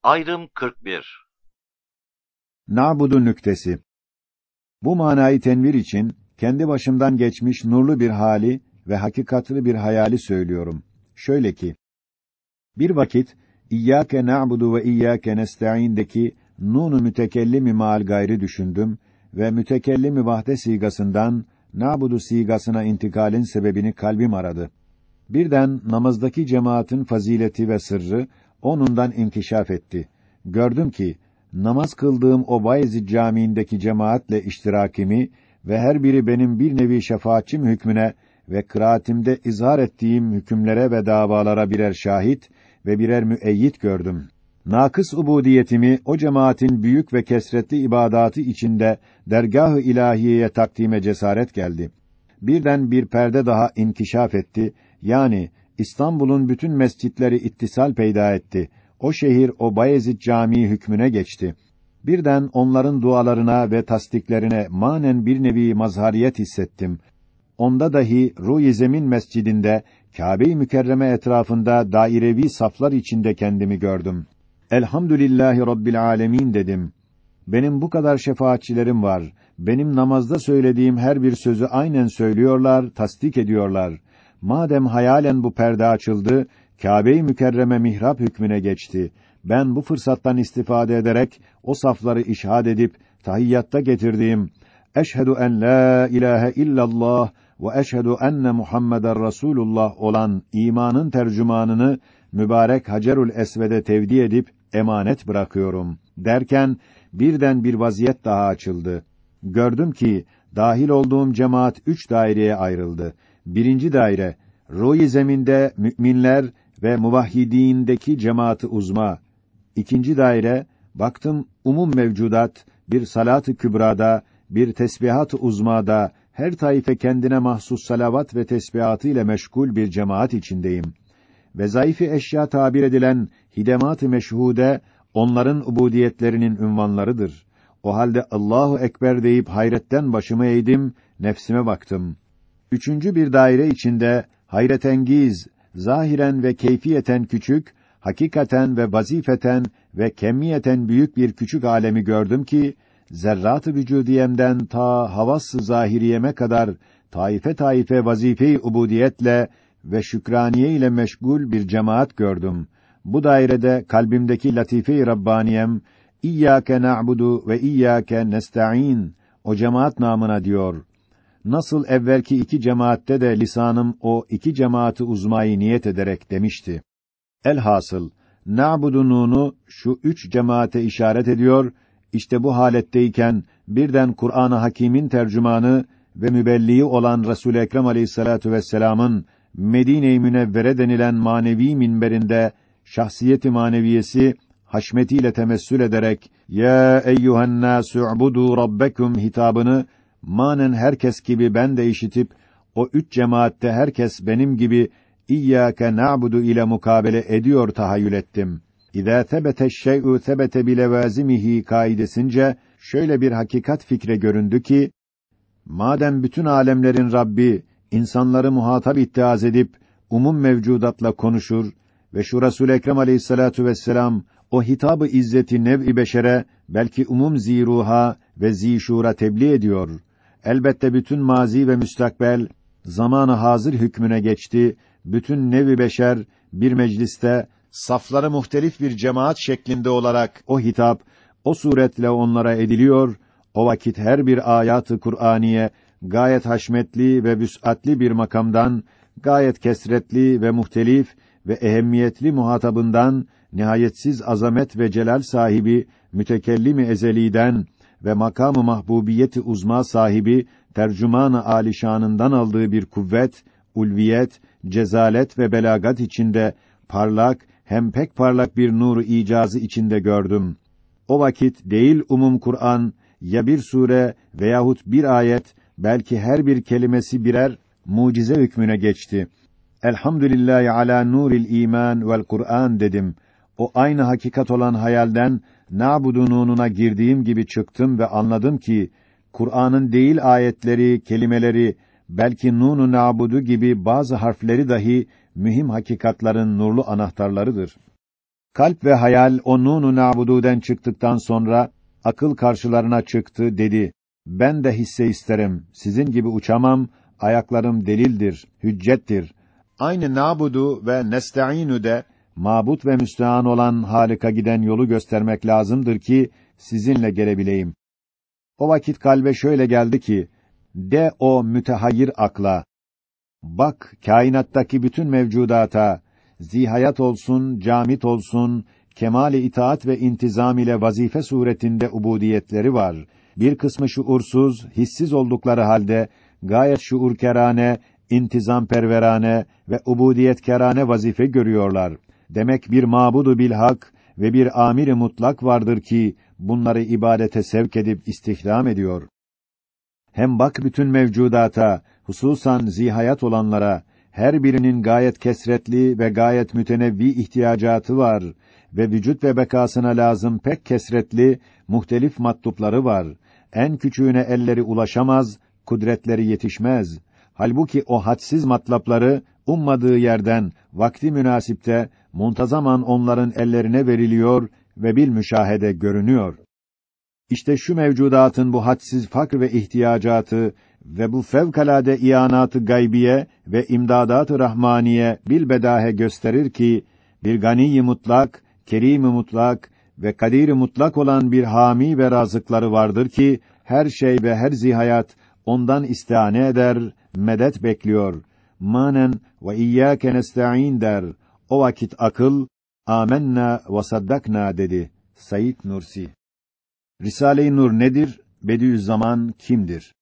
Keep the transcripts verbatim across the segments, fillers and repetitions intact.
Ayrım kırk bir. Na'budu nüktesi. Bu manayı tenvir için kendi başımdan geçmiş nurlu bir hali ve hakikatli bir hayali söylüyorum. Şöyle ki, bir vakit İyyâke na'budu ve İyyâke nestaîn'deki nun-u mütekellimi maal gayri düşündüm ve mütekellimi vahde sigasından na'budu sigasına intikalin sebebini kalbim aradı. Birden namazdaki cemaatin fazileti ve sırrı onundan inkişaf etti. Gördüm ki namaz kıldığım o Bayezid Camii'ndeki cemaatle iştirakimi ve her biri benim bir nevi şefaatçim hükmüne ve kıraatimde izhar ettiğim hükümlere ve davalara birer şahit ve birer müeyyid gördüm. Nakıs ubudiyetimi o cemaatin büyük ve kesretli ibadatı içinde dergâh-ı ilahiyeye takdime cesaret geldi. Birden bir perde daha inkişaf etti. Yani İstanbul'un bütün mescitleri ittisal peyda etti. O şehir o Bayezid Camii hükmüne geçti. Birden onların dualarına ve tasdiklerine manen bir nevi mazhariyet hissettim. Onda dahi Ruh-i Zemin Mescidinde Kâbe-i Mükerreme etrafında dairevi saflar içinde kendimi gördüm. Elhamdülillahi Rabbil âlemin dedim. Benim bu kadar şefaatçilerim var. Benim namazda söylediğim her bir sözü aynen söylüyorlar, tasdik ediyorlar. Madem hayalen bu perde açıldı, Kâbe-i Mükerreme mihrap hükmüne geçti. Ben bu fırsattan istifade ederek o safları işhad edip tahiyyatta getirdiğim eşhedü en la ilahe illallah ve eşhedü enne Muhammeden Resulullah olan imanın tercümanını mübarek Hacerül Esved'e tevdi edip emanet bırakıyorum derken birden bir vaziyet daha açıldı. Gördüm ki dahil olduğum cemaat üç daireye ayrıldı. Birinci daire Ruh-i Zemin'de müminler ve muvahhidîndeki cemaat-ı uzma. İkinci daire baktım umum mevcudat bir salat-ı kübrada, bir tesbihat-ı uzmada her taife kendine mahsus salavat ve tesbihatı ile meşgul bir cemaat içindeyim. Vezâif-i eşya tabir edilen hidemat-ı meşhude onların ubudiyetlerinin ünvanlarıdır. O halde Allahu ekber deyip hayretten başımı eğdim, nefsime baktım. Üçüncü bir daire içinde hayretengiz, zahiren ve keyfiyeten küçük, hakikaten ve vazifeten ve kemmiyeten büyük bir küçük alemi gördüm ki zerrat-ı vücudiyemden ta havas-ı zahiriyeme kadar taife taife vazife-i ubudiyetle ve şükraniye ile meşgul bir cemaat gördüm. Bu dairede kalbimdeki latife-i rabbaniyem İyyâke na'budu ve İyyâke nestaîn o cemaat namına diyor. Nasıl evvelki iki cemaatte de lisanım o iki cemaati uzmayı niyet ederek demişti. Elhasıl na'budu nunu şu üç cemaate işaret ediyor. İşte bu haletteyken birden Kur'an-ı Hakîm'in tercümanı ve mübelliği olan Resul-i Ekrem Aleyhissalatu vesselam'ın Medine-i Münevvere denilen manevi minberinde şahsiyeti maneviyesi haşmetiyle temessül ederek ya eyyuhen nâs'u'budu rabbekum hitabını manen herkes gibi ben de işitip o üç cemaatte herkes benim gibi İyyâke na'budu ile mukabele ediyor tahayyül ettim. İzâ tebete'ş-şey'u tebete bilevâzimihi kaidesince şöyle bir hakikat fikre göründü ki madem bütün alemlerin Rabbi insanları muhatap ittiaz edip umum mevcudatla konuşur ve şu Resul-i Ekrem Aleyhissalatu vesselam o hitabı izzeti nev-i beşere belki umum ziruha ve zişura tebliğ ediyor. Elbette bütün mazi ve müstakbel zamanı hazır hükmüne geçti. Bütün nev-i beşer bir mecliste safları muhtelif bir cemaat şeklinde olarak o hitap o suretle onlara ediliyor. O vakit her bir ayat-ı Kur'aniye gayet haşmetli ve vüs'atli bir makamdan, gayet kesretli ve muhtelif ve ehemmiyetli muhatabından, nihayetsiz azamet ve celal sahibi mütekellim-i ezeliden ve makam-ı mahbubiyeti uzma sahibi tercüman-ı âlişanından aldığı bir kuvvet, ulviyet, cezalet ve belagat içinde parlak hem pek parlak bir nur icazı içinde gördüm. O vakit değil umum Kur'an ya bir sure veyahut bir ayet belki her bir kelimesi birer mucize hükmüne geçti. Elhamdülillahi ala nuril iman vel Kur'an dedim. O aynı hakikat olan hayalden na'budu nununa girdiğim gibi çıktım ve anladım ki Kur'an'ın değil ayetleri, kelimeleri belki nunu na'budu gibi bazı harfleri dahi mühim hakikatların nurlu anahtarlarıdır. Kalp ve hayal o nûn-u na'budû'den çıktıktan sonra akıl karşılarına çıktı, dedi: Ben de hisse isterim. Sizin gibi uçamam. Ayaklarım delildir, hüccettir. Aynı na'budu ve nesta'inu de mabut ve müstehan olan Halık'a giden yolu göstermek lazımdır ki sizinle gelebileyim. O vakit kalbe şöyle geldi ki, de o mütehayyir akla, bak kainattaki bütün mevcudata, zihayat olsun, camit olsun, kemal-i itaat ve intizam ile vazife suretinde ubudiyetleri var. Bir kısmı şuursuz, hissiz oldukları halde gayet şuurkerane, intizamperverane ve ubudiyetkerane vazife görüyorlar. Demek bir mabudu bilhak ve bir amir-i mutlak vardır ki bunları ibadete sevk edip istihdam ediyor. Hem bak bütün mevcudata, hususan zihayat olanlara, her birinin gayet kesretli ve gayet mütenevvi ihtiyacatı var ve vücut ve bekasına lazım pek kesretli, muhtelif matlupları var. En küçüğüne elleri ulaşamaz, kudretleri yetişmez. Halbuki o hadsiz matlapları ummadığı yerden, vakti münasipte, muntazaman onların ellerine veriliyor ve bil müşahede görünüyor. İşte şu mevcudatın bu hadsiz fakr ve ihtiyacatı ve bu fevkalade iyanat-ı gaybiye ve imdadat-ı rahmaniye bilbedahe gösterir ki bir gani-i mutlak, kerim-i mutlak ve kadir-i mutlak olan bir hami ve razıkları vardır ki her şey ve her zihayat ondan istihane eder, medet bekliyor. Manen ve iyyâke nesta'in der. O vakit akıl âmennâ ve saddaknâ dedi. Said Nursi. Risale-i Nur nedir? Bediüzzaman kimdir?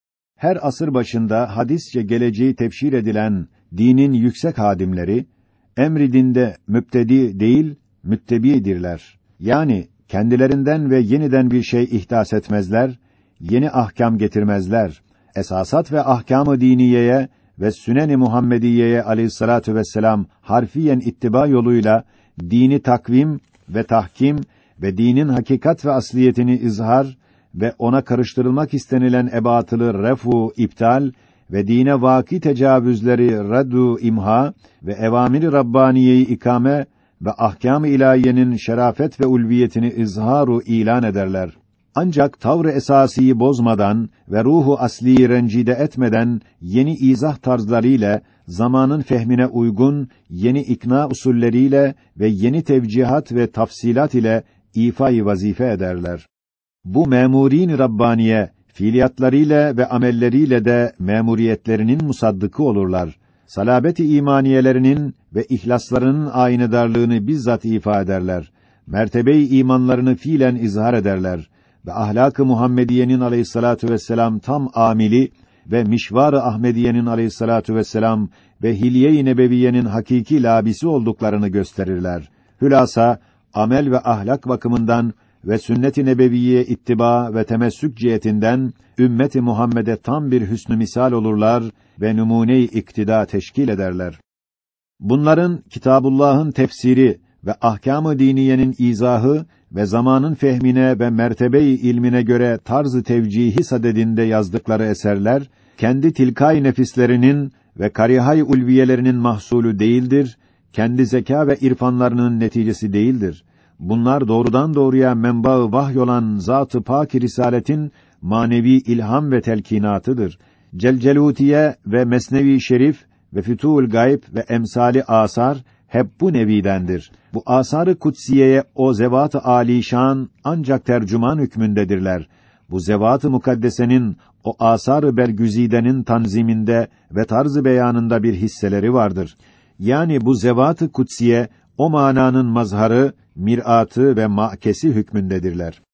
Her asır başında hadisçe geleceği tefsir edilen dinin yüksek hadimleri, emri dinde müptedi değil, müttebidirler. Yani kendilerinden ve yeniden bir şey ihdas etmezler, yeni ahkam getirmezler. Esasat ve ahkâm-ı diniyeye ve sünn-i Muhammediyeye aleyhissalatu vesselam harfiyen ittiba yoluyla dini takvim ve tahkim ve dinin hakikat ve asliyetini izhar ve ona karıştırılmak istenilen ebatılı refu, iptal ve dine vaki tecavüzleri reddu, imha ve evamir-i Rabbaniyeyi ikame ve ahkâm-ı ilahiyenin şerafet ve ulviyetini izharu ilan ederler. Ancak tavrı esasiyi bozmadan ve ruhu asliyi rencide etmeden yeni izah tarzlarıyla, zamanın fehmine uygun yeni ikna usulleriyle ve yeni tevcihat ve tafsilat ile ifai vazife ederler. Bu memurîn-i Rabbaniye fiiliyatlarıyla ve amelleriyle de memuriyetlerinin musaddıkı olurlar. Salabet-i imaniyelerinin ve ihlaslarının aynedarlığını bizzat ifade ederler. Mertebe-i imanlarını fiilen izhar ederler ve ahlak-ı Muhammediyenin aleyhissalatu vesselam tam amili ve mişvar-ı Ahmediyenin aleyhissalatu vesselam ve hilye-i nebeviyenin hakiki labisi olduklarını gösterirler. Hülasa amel ve ahlak bakımından ve sünnet-i nebeviye ittiba ve temessük cihetinden ümmet-i Muhammed'e tam bir hüsnü misal olurlar ve numune-i iktida teşkil ederler. Bunların Kitabullah'ın tefsiri ve ahkâm-ı diniyenin izahı ve zamanın fehmine ve mertebe-i ilmine göre tarz-ı tevcihi sadedinde yazdıkları eserler kendi tilkâ-i nefislerinin ve karihay ulviyelerinin mahsulü değildir, kendi zeka ve irfanlarının neticesi değildir. Bunlar doğrudan doğruya menba-ı vahy olan Zat-ı Pâk-i Risaletin manevi ilham ve telkinatıdır. Celcelutiye ve Mesnevi Şerif ve Fütuhul Gayb ve emsali asar hep bu nevidendir. Bu asar-ı kutsiyeye o zevat-ı âlîşân ancak tercüman hükmündedirler. Bu zevat-ı mukaddesenin o asar-ı bergüzidenin tanziminde ve tarz-ı beyanında bir hisseleri vardır. Yani bu zevat-ı kutsiye o mananın mazharı, mir'atı ve ma'kesi hükmündedirler.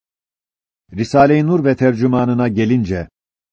Risale-i Nur ve tercümanına gelince,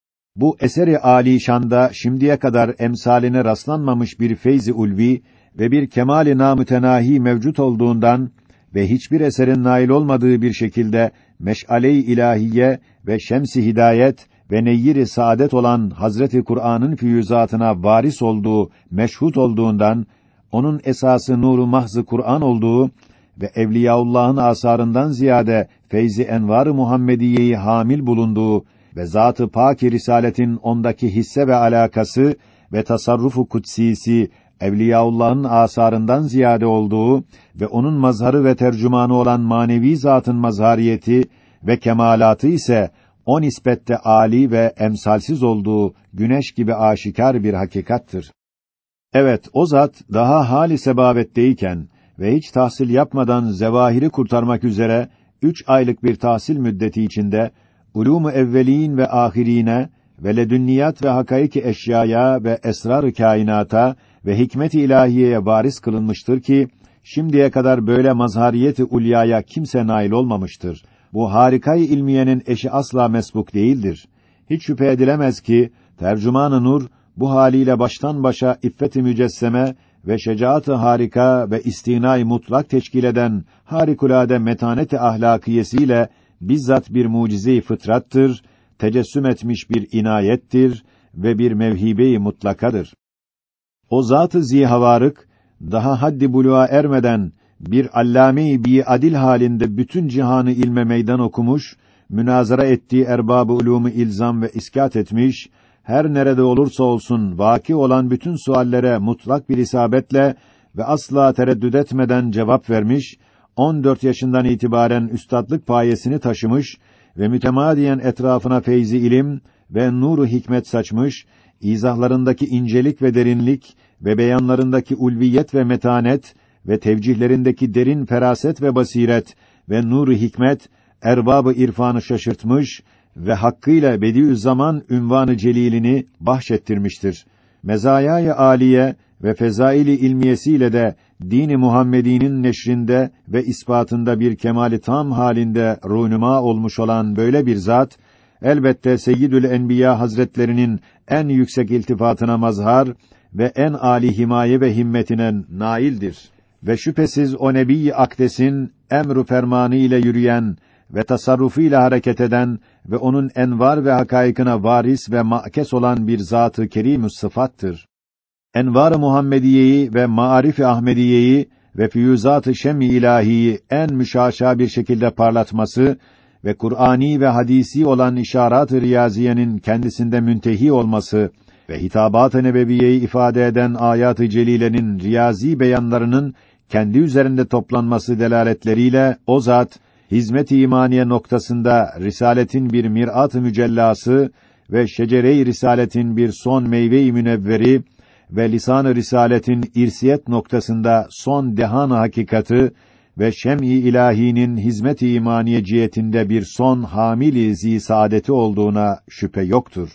bu eseri âlîşanda şimdiye kadar emsaline rastlanmamış bir feyz-i ulvi ve bir kemâl-i namütenahi mevcut olduğundan ve hiçbir eserin nail olmadığı bir şekilde meş'ale-i ilahiye ve şems-i hidayet ve neyyir-i saadet olan Hazreti Kur'an'ın füyüzatına varis olduğu, meşhut olduğundan, onun esası nuru mahz-ı Kur'an olduğu ve Evliyaullah'ın asarından ziyade feyzi envar-ı Muhammediyeyi hamil bulunduğu ve Zat-ı Pâk-i Risaletin ondaki hisse ve alakası ve tasarrufu kutsisi Evliyaullah'ın asarından ziyade olduğu ve onun mazharı ve tercümanı olan manevi zatın mazhariyeti ve kemalatı ise o nispette âli ve emsalsiz olduğu güneş gibi aşikar bir hakikattır. Evet, o zat daha hâli sebavetteyken ve hiç tahsil yapmadan zevahiri kurtarmak üzere üç aylık bir tahsil müddeti içinde ulûm-u evvelîn ve âhirîne ve ledünniyat ve hakaiki eşyaya ve esrar-ı kainata ve hikmet-i ilahiyeye varis kılınmıştır ki şimdiye kadar böyle mazhariyeti ulyaya kimse nail olmamıştır. Bu harikayı ilmiyenin eşi asla mesbuk değildir. Hiç şüphe edilemez ki tercüman-ı nur bu haliyle baştan başa iffet-i mücesseme ve şecaat-ı harika ve istina-i mutlak teşkil eden harikulade metanet-i ahlakiyesiyle bizzat bir mucize-i fıtrattır, tecessüm etmiş bir inayettir ve bir mevhibe-i mutlakadır. O zat-ı zihavarık daha haddi buluğa ermeden bir allame-i biadil halinde bütün cihanı ilme meydan okumuş, münazara ettiği erbab-ı ulûmu ilzam ve iskat etmiş, her nerede olursa olsun vaki olan bütün suallere mutlak bir isabetle ve asla tereddüt etmeden cevap vermiş, on dört yaşından itibaren üstadlık payesini taşımış ve mütemadiyen etrafına feyzi ilim ve nuru hikmet saçmış, izahlarındaki incelik ve derinlik ve beyanlarındaki ulviyet ve metanet ve tevcihlerindeki derin feraset ve basiret ve nuru hikmet erbab-ı irfanı şaşırtmış ve hakkıyla Bediüzzaman ünvanı celilini bahşettirmiştir. Mezayâ-i âliye ve fezaili ilmiyesiyle de din-i Muhammedi'nin neşrinde ve ispatında bir kemali tam halinde runuma olmuş olan böyle bir zat elbette Seyyidül Enbiya Hazretlerinin en yüksek iltifatına mazhar ve en âli himaye ve himmetine naildir. Ve şüphesiz o Nebi-i Akdes'in emru fermanı ile yürüyen ve tasarrufuyla hareket eden ve onun envar ve hakaikına varis ve ma'kes olan bir zat-ı kerîm-ü sıfattır. Envar-ı Muhammediyeyi ve Maarif-i Ahmediyeyi ve füyûzat-ı şem-i ilahiyi en müşaşa bir şekilde parlatması ve Kur'ani ve hadisi olan işaret-ı riyaziyenin kendisinde müntehi olması ve hitabat-ı nebeviyeyi ifade eden ayat-ı celilenin riyazi beyanlarının kendi üzerinde toplanması delaletleriyle o zat hizmet-i imaniye noktasında risaletin bir mirat-ı mücellası ve şecere-i risaletin bir son meyve-i münevveri ve lisan-ı risaletin irsiyet noktasında son dehan-ı hakikati ve şem-i ilahinin hizmet-i imaniye cihetinde bir son hamil-i zî saadeti olduğuna şüphe yoktur.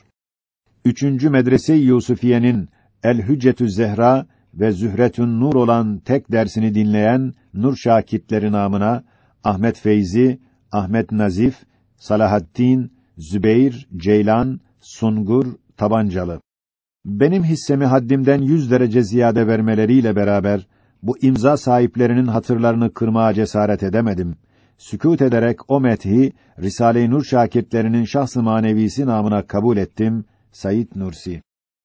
Üçüncü medrese-i Yusufiye'nin El-Hüccetü Zehra ve Zühretün Nur olan tek dersini dinleyen nur şakitleri namına Ahmet Feyzi, Ahmet Nazif, Salahaddin, Zübeyr, Ceylan, Sungur, Tabancalı. Benim hissemi haddimden yüz derece ziyade vermeleriyle beraber bu imza sahiplerinin hatırlarını kırmaya cesaret edemedim. Sükût ederek o methi Risale-i Nur şakirtlerinin şahs-ı manevisi namına kabul ettim. Said Nursi.